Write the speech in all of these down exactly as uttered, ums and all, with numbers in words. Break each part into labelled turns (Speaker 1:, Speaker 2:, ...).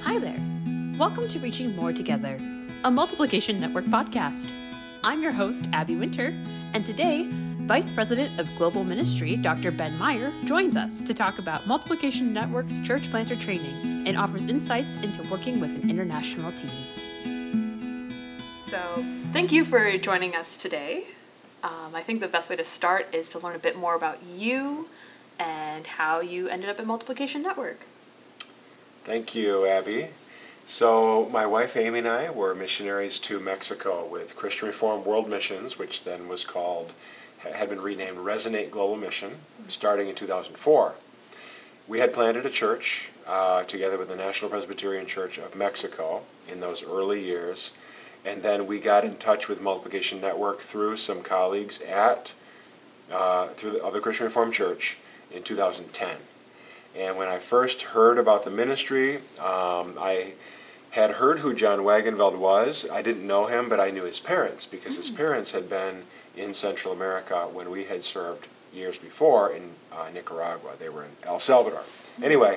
Speaker 1: Hi there. Welcome to Reaching More Together, a Multiplication Network podcast. I'm your host, Abby Winter, and today, Vice President of Global Ministry, Doctor Ben Meyer, joins us to talk about Multiplication Network's church planter training and offers insights into working with an international team. So, thank you for joining us today. Um, I think the best way to start is to learn a bit more about you and how you ended up at Multiplication Network.
Speaker 2: Thank you, Abby. So my wife Amy and I were missionaries to Mexico with Christian Reformed World Missions, which then was called, had been renamed Resonate Global Mission, starting in two thousand four. We had planted a church uh, together with the National Presbyterian Church of Mexico in those early years, and then we got in touch with Multiplication Network through some colleagues at uh, through the other Christian Reformed Church in two thousand ten. And when I first heard about the ministry, um, I had heard who John Wagenveld was. I didn't know him, but I knew his parents because his parents had been in Central America when we had served years before in uh, Nicaragua. They were in El Salvador. Anyway,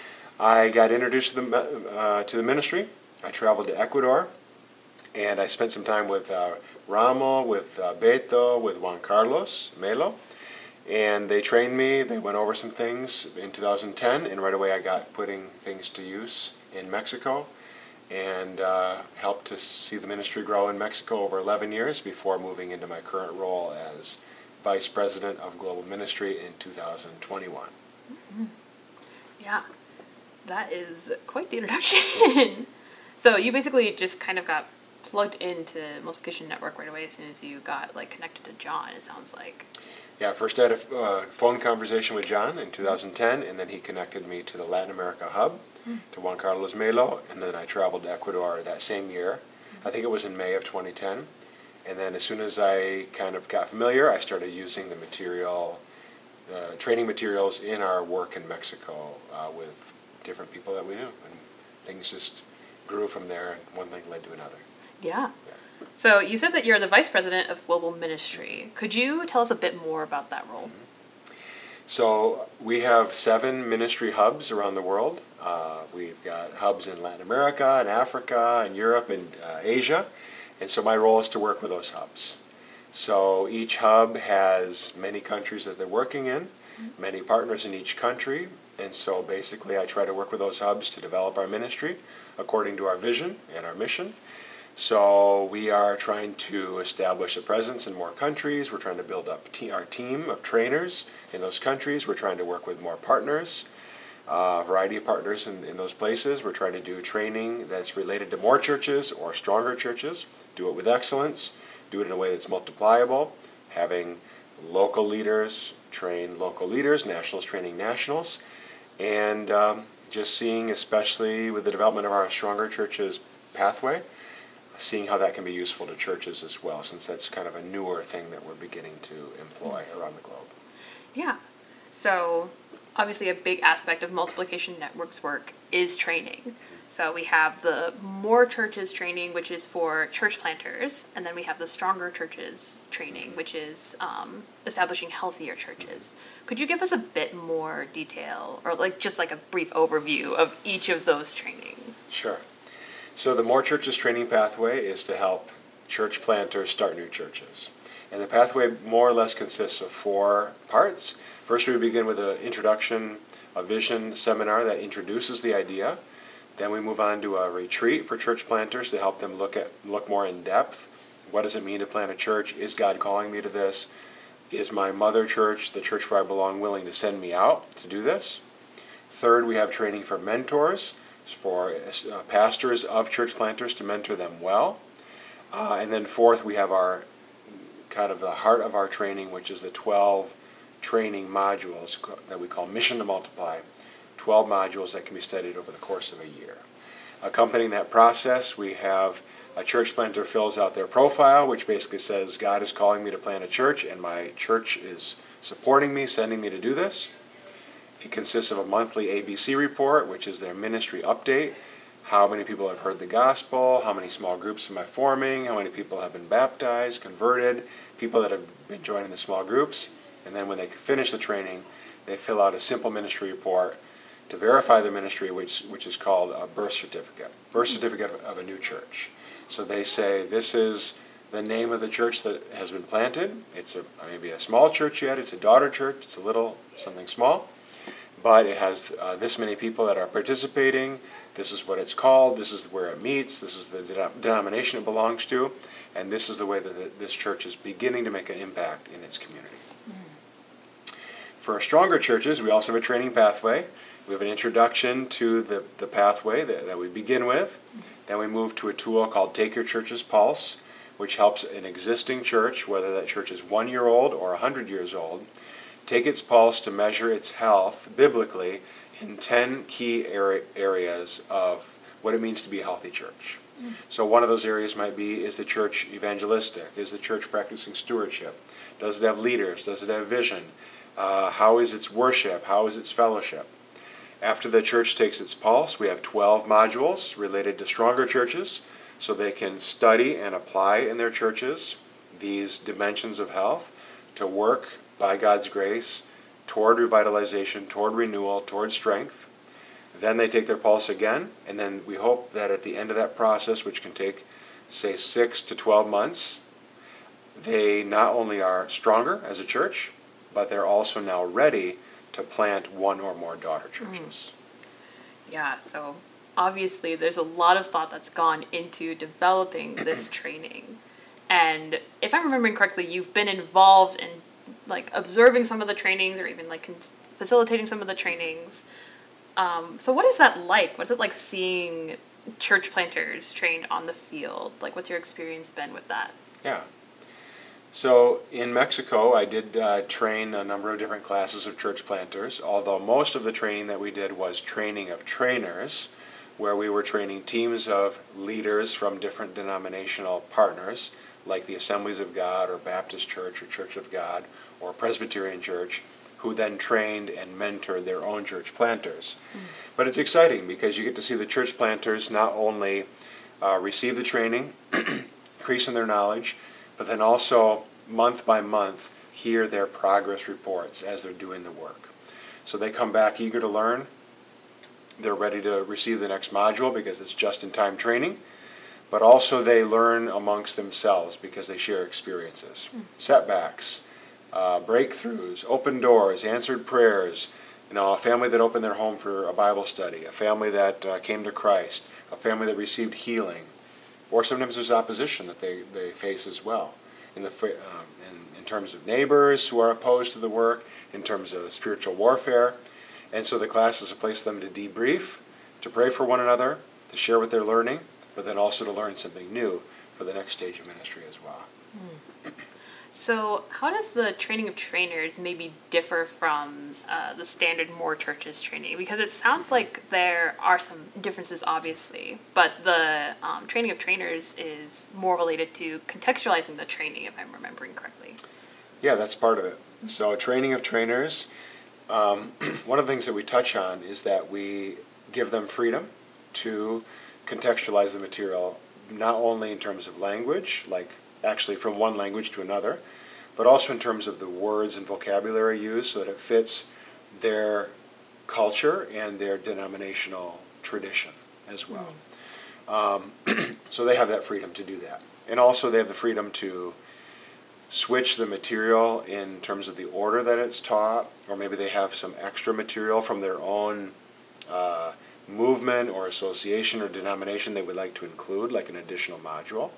Speaker 2: I got introduced to the, uh, to the ministry. I traveled to Ecuador, and I spent some time with uh, Ramo, with uh, Beto, with Juan Carlos Melo. And they trained me, they went over some things in two thousand ten, and right away I got putting things to use in Mexico and uh, helped to see the ministry grow in Mexico over eleven years before moving into my current role as Vice President of Global Ministry in two thousand twenty-one.
Speaker 1: Mm-hmm. Yeah, that is quite the introduction. So you basically just kind of got plugged into Multiplication Network right away as soon as you got like connected to John, it sounds like.
Speaker 2: Yeah, first I had a uh, phone conversation with John in two thousand ten, and then he connected me to the Latin America hub, mm. to Juan Carlos Melo, and then I traveled to Ecuador that same year. Mm. I think it was in May of twenty ten. And then as soon as I kind of got familiar, I started using the material, uh, training materials in our work in Mexico uh, with different people that we knew. And things just grew from there, and one thing led to another.
Speaker 1: Yeah. yeah. So you said that you're the Vice President of Global Ministry. Could you tell us a bit more about that role?
Speaker 2: So we have seven ministry hubs around the world. Uh, we've got hubs in Latin America and Africa and Europe and uh, Asia. And so my role is to work with those hubs. So each hub has many countries that they're working in, many partners in each country. And so basically I try to work with those hubs to develop our ministry according to our vision and our mission. So we are trying to establish a presence in more countries. We're trying to build up te- our team of trainers in those countries. We're trying to work with more partners, uh, a variety of partners in, in those places. We're trying to do training that's related to more churches or stronger churches, do it with excellence, do it in a way that's multipliable, having local leaders train local leaders, nationals training nationals, and um, just seeing, especially with the development of our stronger churches pathway, seeing how that can be useful to churches as well, since that's kind of a newer thing that we're beginning to employ around the globe.
Speaker 1: Yeah. So obviously a big aspect of Multiplication Network's work is training. So we have the More Churches training, which is for church planters, and then we have the Stronger Churches training, which is um, establishing healthier churches. Could you give us a bit more detail, or like just like a brief overview of each of those trainings?
Speaker 2: Sure. So the More Churches training pathway is to help church planters start new churches. And the pathway more or less consists of four parts. First, we begin with an introduction, a vision seminar that introduces the idea. Then we move on to a retreat for church planters to help them look at look more in depth. What does it mean to plant a church? Is God calling me to this? Is my mother church, the church where I belong, willing to send me out to do this? Third, we have training for mentors, for uh, pastors of church planters to mentor them well. Uh, and then fourth, we have our kind of the heart of our training, which is the twelve training modules that we call Mission to Multiply, twelve modules that can be studied over the course of a year. Accompanying that process, we have a church planter fills out their profile, which basically says, God is calling me to plant a church, and my church is supporting me, sending me to do this. It consists of a monthly A B C report, which is their ministry update. How many people have heard the gospel? How many small groups am I forming? How many people have been baptized, converted? People that have been joining the small groups. And then when they finish the training, they fill out a simple ministry report to verify the ministry, which which is called a birth certificate, birth certificate of, of a new church. So they say this is the name of the church that has been planted. It's a maybe a small church yet. It's a daughter church. It's a little something small, but it has uh, this many people that are participating. This is what it's called. This is where it meets. This is the de- denomination it belongs to, and this is the way that the, this church is beginning to make an impact in its community. Mm. For stronger churches, we also have a training pathway. We have an introduction to the, the pathway that, that we begin with. Then we move to a tool called Take Your Church's Pulse, which helps an existing church, whether that church is one year old or one hundred years old, take its pulse to measure its health biblically in ten key areas of what it means to be a healthy church. Mm. So one of those areas might be, is the church evangelistic? Is the church practicing stewardship? Does it have leaders? Does it have vision? Uh, how is its worship? How is its fellowship? After the church takes its pulse, we have twelve modules related to stronger churches, so they can study and apply in their churches these dimensions of health to work by God's grace toward revitalization, toward renewal, toward strength. Then they take their pulse again, and then we hope that at the end of that process, which can take, say, six to twelve months, they not only are stronger as a church, but they're also now ready to plant one or more daughter churches.
Speaker 1: Mm. Yeah, so obviously there's a lot of thought that's gone into developing this training. And if I'm remembering correctly, you've been involved in like observing some of the trainings or even like con- facilitating some of the trainings. Um, so what is that like? What's it like seeing church planters trained on the field? Like, what's your experience been with that?
Speaker 2: Yeah. So in Mexico, I did uh, train a number of different classes of church planters, although most of the training that we did was training of trainers, where we were training teams of leaders from different denominational partners, like the Assemblies of God or Baptist Church or Church of God or Presbyterian Church, who then trained and mentored their own church planters. Mm. But it's exciting because you get to see the church planters not only uh, receive the training, increase in their knowledge, but then also month by month hear their progress reports as they're doing the work. So they come back eager to learn. They're ready to receive the next module because it's just-in-time training, but also they learn amongst themselves because they share experiences, mm. setbacks, uh, breakthroughs, open doors, answered prayers, you know, a family that opened their home for a Bible study, a family that uh, came to Christ, a family that received healing, or sometimes there's opposition that they, they face as well in, the, um, in, in terms of neighbors who are opposed to the work, in terms of spiritual warfare. And so the class is a place for them to debrief, to pray for one another, to share what they're learning, but then also to learn something new for the next stage of ministry as well.
Speaker 1: Mm. So how does the training of trainers maybe differ from uh, the standard More Churches training? Because it sounds like there are some differences, obviously, but the um, training of trainers is more related to contextualizing the training, if I'm remembering correctly.
Speaker 2: Yeah, that's part of it. So training of trainers, um, one of the things that we touch on is that we give them freedom to contextualize the material, not only in terms of language, like actually from one language to another, but also in terms of the words and vocabulary used so that it fits their culture and their denominational tradition as well. Mm. Um, so they have that freedom to do that. And also they have the freedom to switch the material in terms of the order that it's taught, or maybe they have some extra material from their own uh, movement or association or denomination they would like to include, like an additional module.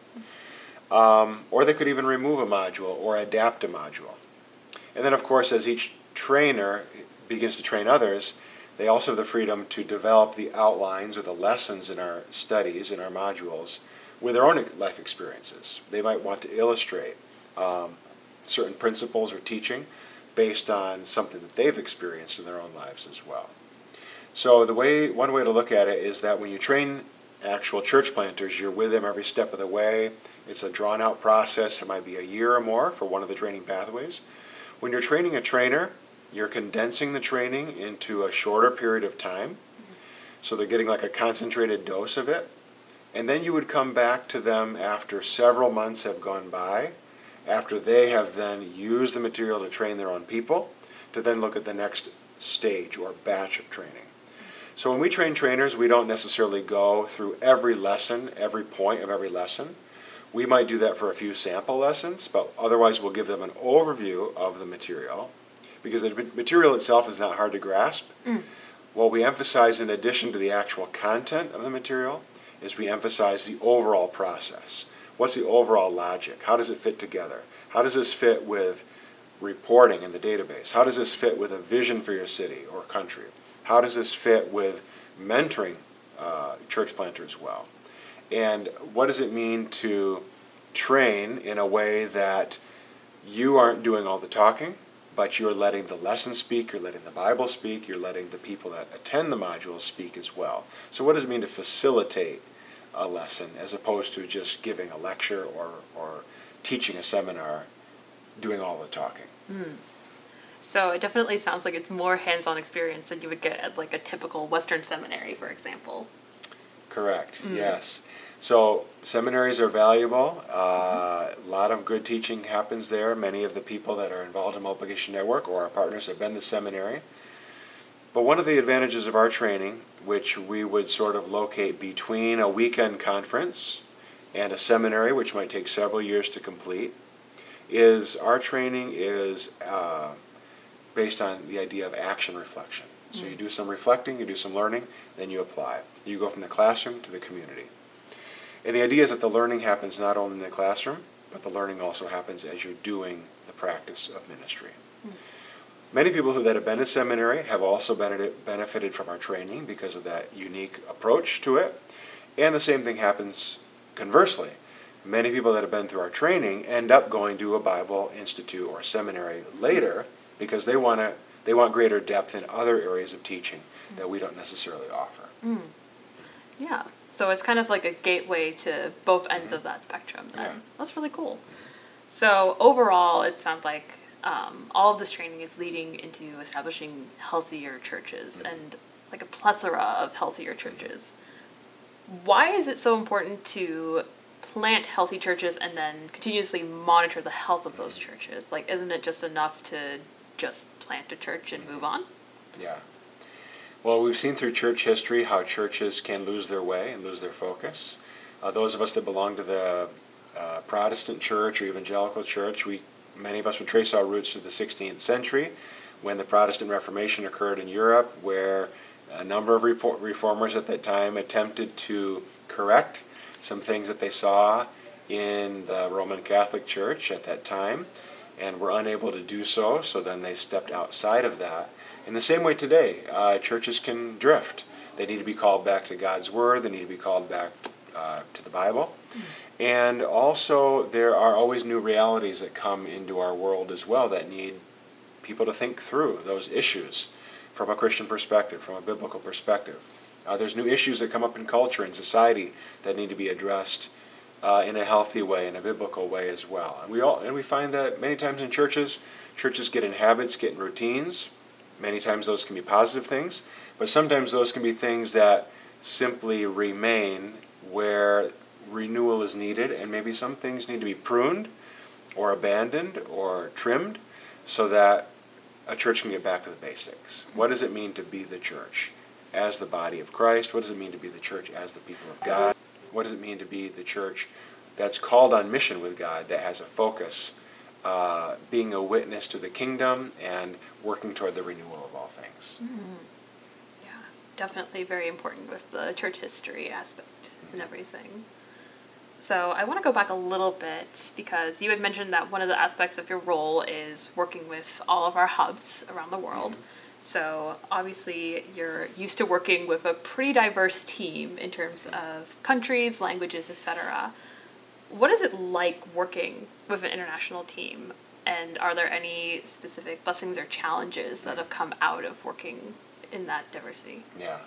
Speaker 2: Um, or they could even remove a module or adapt a module. And then, of course, as each trainer begins to train others, they also have the freedom to develop the outlines or the lessons in our studies, in our modules, with their own life experiences. They might want to illustrate um, certain principles or teaching based on something that they've experienced in their own lives as well. So the way, one way to look at it is that when you train actual church planters, you're with them every step of the way. It's a drawn-out process. It might be a year or more for one of the training pathways. When you're training a trainer, you're condensing the training into a shorter period of time, so they're getting like a concentrated dose of it. And then you would come back to them after several months have gone by, after they have then used the material to train their own people, to then look at the next stage or batch of training. So when we train trainers, we don't necessarily go through every lesson, every point of every lesson. We might do that for a few sample lessons, but otherwise we'll give them an overview of the material, because the material itself is not hard to grasp. Mm. What we emphasize in addition to the actual content of the material is we emphasize the overall process. What's the overall logic? How does it fit together? How does this fit with reporting in the database? How does this fit with a vision for your city or country? How does this fit with mentoring uh, church planters well? And what does it mean to train in a way that you aren't doing all the talking, but you're letting the lesson speak, you're letting the Bible speak, you're letting the people that attend the modules speak as well. So what does it mean to facilitate a lesson as opposed to just giving a lecture or, or teaching a seminar, doing all the talking?
Speaker 1: Mm. So it definitely sounds like it's more hands-on experience than you would get at like a typical Western seminary, for example.
Speaker 2: Correct, mm. yes. So seminaries are valuable. Uh, a lot of good teaching happens there. Many of the people that are involved in Multiplication Network or our partners have been to seminary. But one of the advantages of our training, which we would sort of locate between a weekend conference and a seminary, which might take several years to complete, is our training is uh, based on the idea of action reflection. So you do some reflecting, you do some learning, then you apply. You go from the classroom to the community. And the idea is that the learning happens not only in the classroom, but the learning also happens as you're doing the practice of ministry. Mm. Many people who that have been in seminary have also benefited from our training because of that unique approach to it. And the same thing happens conversely. Many people that have been through our training end up going to a Bible institute or seminary later because they want to they want greater depth in other areas of teaching that we don't necessarily offer.
Speaker 1: Mm. Yeah, so it's kind of like a gateway to both ends mm-hmm. of that spectrum then. Yeah. That's really cool. So overall, it sounds like um, all of this training is leading into establishing healthier churches mm-hmm. and like a plethora of healthier churches. Why is it so important to plant healthy churches and then continuously monitor the health of those churches? Like, isn't it just enough to just plant a church and move on?
Speaker 2: Yeah. Well, we've seen through church history how churches can lose their way and lose their focus. Uh, those of us that belong to the uh, Protestant church or evangelical church, we many of us would trace our roots to the sixteenth century when the Protestant Reformation occurred in Europe, where a number of reformers at that time attempted to correct some things that they saw in the Roman Catholic Church at that time and were unable to do so, so then they stepped outside of that. In the same way today, uh, churches can drift. They need to be called back to God's Word. They need to be called back uh, to the Bible. Mm-hmm. And also, there are always new realities that come into our world as well that need people to think through those issues from a Christian perspective, from a biblical perspective. Uh, there's new issues that come up in culture and society that need to be addressed uh, in a healthy way, in a biblical way as well. And we all and we find that many times in churches, churches get in habits, get in routines. Many times those can be positive things, but sometimes those can be things that simply remain where renewal is needed, and maybe some things need to be pruned or abandoned or trimmed so that a church can get back to the basics. What does it mean to be the church as the body of Christ? What does it mean to be the church as the people of God? What does it mean to be the church that's called on mission with God, that has a focus, uh, being a witness to the kingdom and working toward the renewal of all things?
Speaker 1: Mm-hmm. Yeah, definitely very important with the church history aspect mm-hmm. and everything. So I want to go back a little bit because you had mentioned that one of the aspects of your role is working with all of our hubs around the world. Mm-hmm. So obviously you're used to working with a pretty diverse team in terms of countries, languages, et cetera. What is it like working with an international team? And are there any specific blessings or challenges that have come out of working in that diversity?
Speaker 2: Yeah.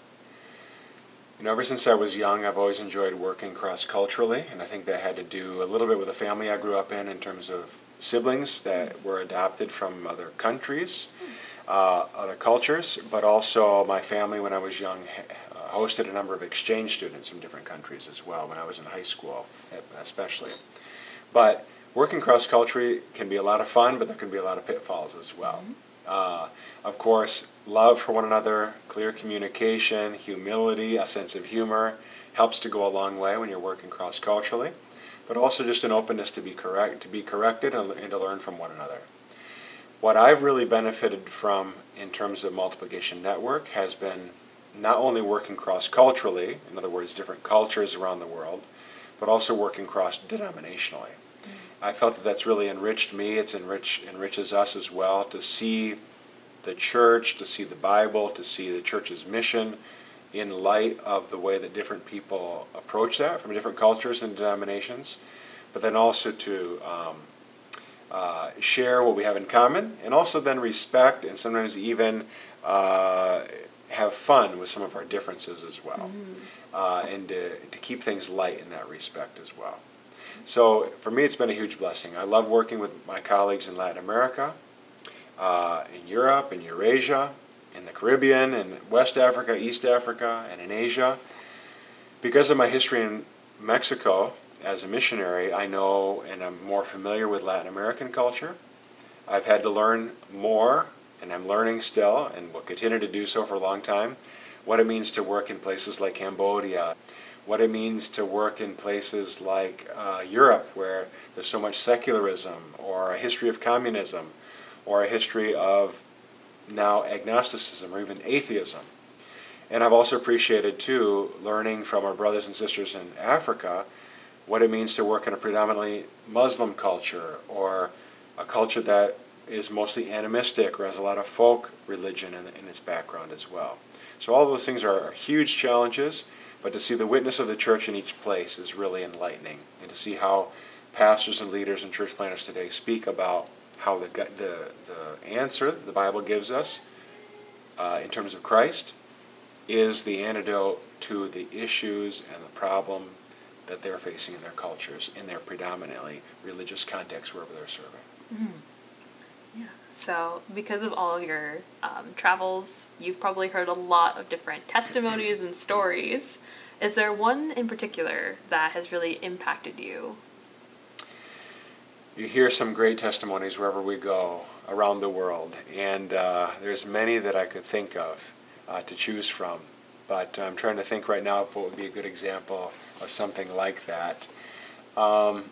Speaker 2: You know, ever since I was young, I've always enjoyed working cross-culturally, and I think that had to do a little bit with the family I grew up in in terms of siblings that were adopted from other countries, uh, other cultures, but also my family when I was young uh, hosted a number of exchange students from different countries as well when I was in high school, especially. But working cross-culturally can be a lot of fun, but there can be a lot of pitfalls as well. Mm-hmm. Uh, of course, love for one another, clear communication, humility, a sense of humor helps to go a long way when you're working cross-culturally, but also just an openness to be correct, to be corrected and, and to learn from one another. What I've really benefited from in terms of Multiplication Network has been not only working cross-culturally, in other words, different cultures around the world, but also working cross-denominationally. Mm-hmm. I felt that that's really enriched me. It's enrich, enriches us as well to see the church, to see the Bible, to see the church's mission in light of the way that different people approach that from different cultures and denominations, but then also to um, uh, share what we have in common, and also then respect and sometimes even uh, have fun with some of our differences as well, mm-hmm. uh, and to, to keep things light in that respect as well. So for me, it's been a huge blessing. I love working with my colleagues in Latin America, uh, in Europe, in Eurasia, in the Caribbean, in West Africa, East Africa, and in Asia. Because of my history in Mexico as a missionary, I know and I'm more familiar with Latin American culture. I've had to learn more, and I'm learning still, and will continue to do so for a long time, what it means to work in places like Cambodia, what it means to work in places like uh, Europe, where there's so much secularism, or a history of communism, or a history of now agnosticism, or even atheism. And I've also appreciated, too, learning from our brothers and sisters in Africa what it means to work in a predominantly Muslim culture, or a culture that is mostly animistic or has a lot of folk religion in, in its background as well. So all of those things are, are huge challenges, but to see the witness of the church in each place is really enlightening, and to see how pastors and leaders and church planners today speak about how the the, the answer the Bible gives us uh, in terms of Christ is the antidote to the issues and the problem that they're facing in their cultures, in their predominantly religious context, wherever they're serving.
Speaker 1: Mm-hmm. Yeah. So, because of all of your um, travels, you've probably heard a lot of different testimonies and stories. Is there one in particular that has really impacted you?
Speaker 2: You hear some great testimonies wherever we go around the world, and uh, there's many that I could think of uh, to choose from, but I'm trying to think right now of what would be a good example of something like that. Um,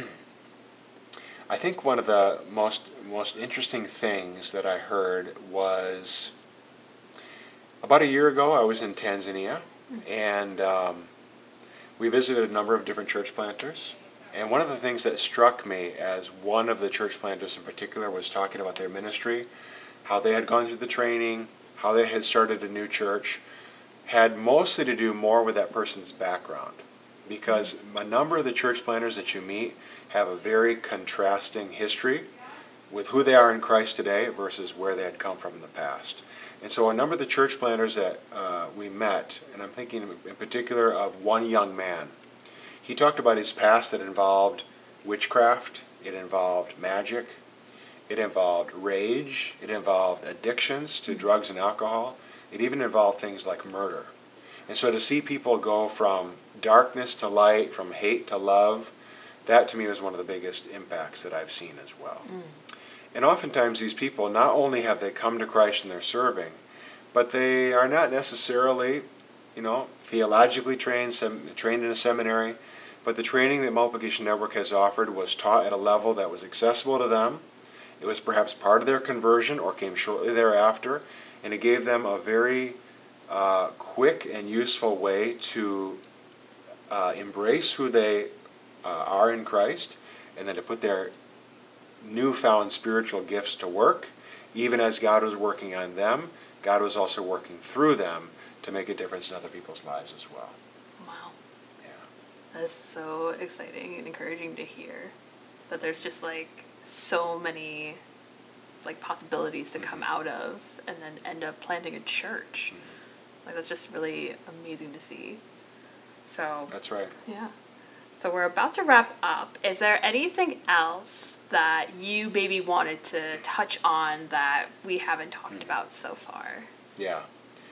Speaker 2: I think one of the most most interesting things that I heard was about a year ago. I was in Tanzania, and um, we visited a number of different church planters. And one of the things that struck me as one of the church planters in particular was talking about their ministry, how they had gone through the training, how they had started a new church, had mostly to do more with that person's background. Because a number of the church planters that you meet have a very contrasting history with who they are in Christ today versus where they had come from in the past. And so a number of the church planters that uh, we met, and I'm thinking in particular of one young man, he talked about his past that involved witchcraft, it involved magic, it involved rage, it involved addictions to drugs and alcohol, it even involved things like murder. And so to see people go from darkness to light, from hate to love, that to me was one of the biggest impacts that I've seen as well. Mm. And oftentimes these people, not only have they come to Christ and they're serving, but they are not necessarily, you know, theologically trained, sem- trained in a seminary, but the training that Multiplication Network has offered was taught at a level that was accessible to them. It was perhaps part of their conversion or came shortly thereafter, and it gave them a very uh, quick and useful way to uh, embrace who they uh, are in Christ, and then to put their newfound spiritual gifts to work. Even as God was working on them, God was also working through them to make a difference in other people's lives as well.
Speaker 1: Wow. Yeah. That's so exciting and encouraging to hear that there's just like so many like possibilities to mm-hmm. come out of and then end up planting a church. Mm-hmm. Like that's just really amazing to see. So
Speaker 2: that's right.
Speaker 1: Yeah. So we're about to wrap up. Is there anything else that you maybe wanted to touch on that we haven't talked mm-hmm. about so far?
Speaker 2: Yeah.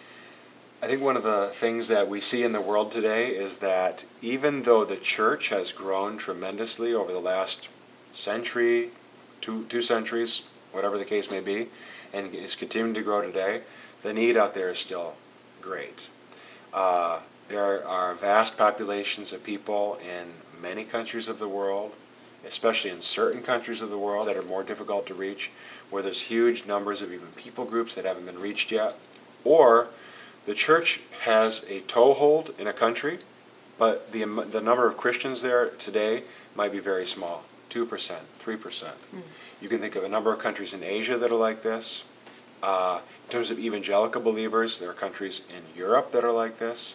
Speaker 2: I think one of the things that we see in the world today is that even though the church has grown tremendously over the last century, two two centuries, whatever the case may be, and is continuing to grow today, the need out there is still great. Uh, there are vast populations of people in many countries of the world, especially in certain countries of the world that are more difficult to reach, where there's huge numbers of even people groups that haven't been reached yet. Or the church has a toehold in a country, but the, the number of Christians there today might be very small, two percent, three percent. Mm. You can think of a number of countries in Asia that are like this. Uh, in terms of evangelical believers, there are countries in Europe that are like this.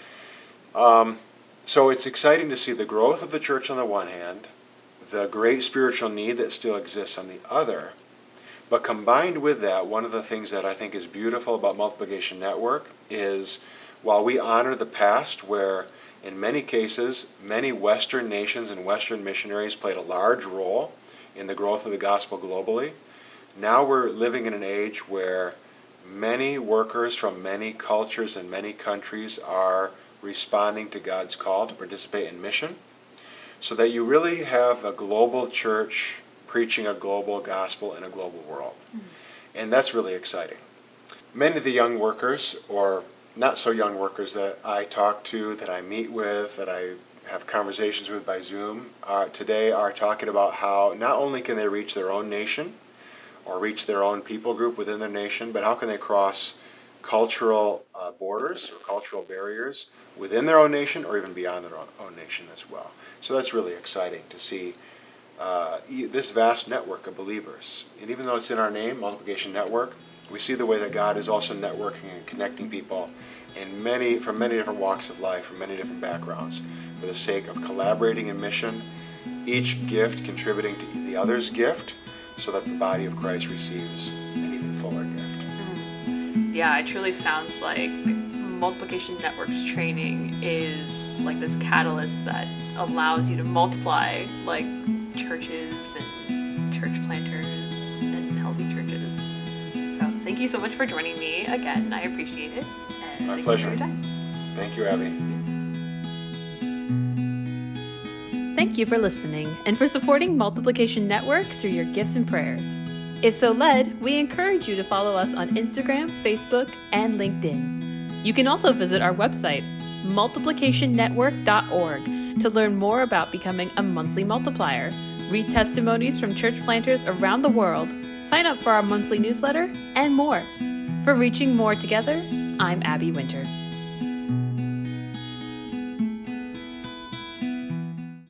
Speaker 2: Um, so it's exciting to see the growth of the church on the one hand, the great spiritual need that still exists on the other. But combined with that, one of the things that I think is beautiful about Multiplication Network is while we honor the past where in many cases many Western nations and Western missionaries played a large role in the growth of the gospel globally, now we're living in an age where many workers from many cultures and many countries are responding to God's call to participate in mission, so that you really have a global church preaching a global gospel in a global world. Mm-hmm. And that's really exciting. Many of the young workers, or not so young workers that I talk to, that I meet with, that I have conversations with by Zoom, uh, today are talking about how not only can they reach their own nation or reach their own people group within their nation, but how can they cross cultural uh, borders or cultural barriers within their own nation or even beyond their own, own nation as well. So that's really exciting to see uh, this vast network of believers. And even though it's in our name, Multiplication Network, we see the way that God is also networking and connecting people in many, from many different walks of life, from many different backgrounds, for the sake of collaborating in mission, each gift contributing to the other's gift, so that the body of Christ receives an even fuller gift.
Speaker 1: Mm. Yeah, it truly sounds like Multiplication Network's training is like this catalyst that allows you to multiply like churches and church planters and healthy churches. So thank you so much for joining me again. I appreciate it. And
Speaker 2: My
Speaker 1: thank
Speaker 2: pleasure.
Speaker 1: You for your time.
Speaker 2: Thank you, Abby.
Speaker 1: Thank you for listening and for supporting Multiplication Network through your gifts and prayers. If so led, we encourage you to follow us on Instagram, Facebook, and LinkedIn. You can also visit our website, multiplication network dot org, to learn more about becoming a monthly multiplier, read testimonies from church planters around the world, sign up for our monthly newsletter, and more. For Reaching More Together, I'm Abby Winter.